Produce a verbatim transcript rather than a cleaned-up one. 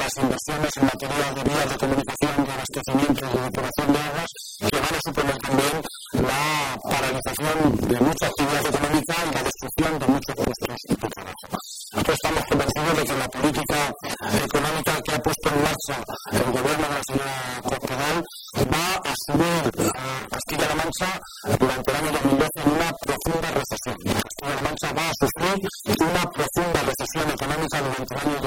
las inversiones en materia de vías de comunicación, de abastecimiento y de depuración de aguas, que van a suponer también la paralización de mucha actividad económica y la destrucción de muchos puestos de trabajo. Nosotros estamos convencidos de que la política económica que ha puesto en marcha el gobierno de la señora Cospedal va a subir a Castilla-La Mancha durante el año dos mil doce en una profunda recesión. Castilla-La Mancha va a sufrir una profunda recesión económica durante el año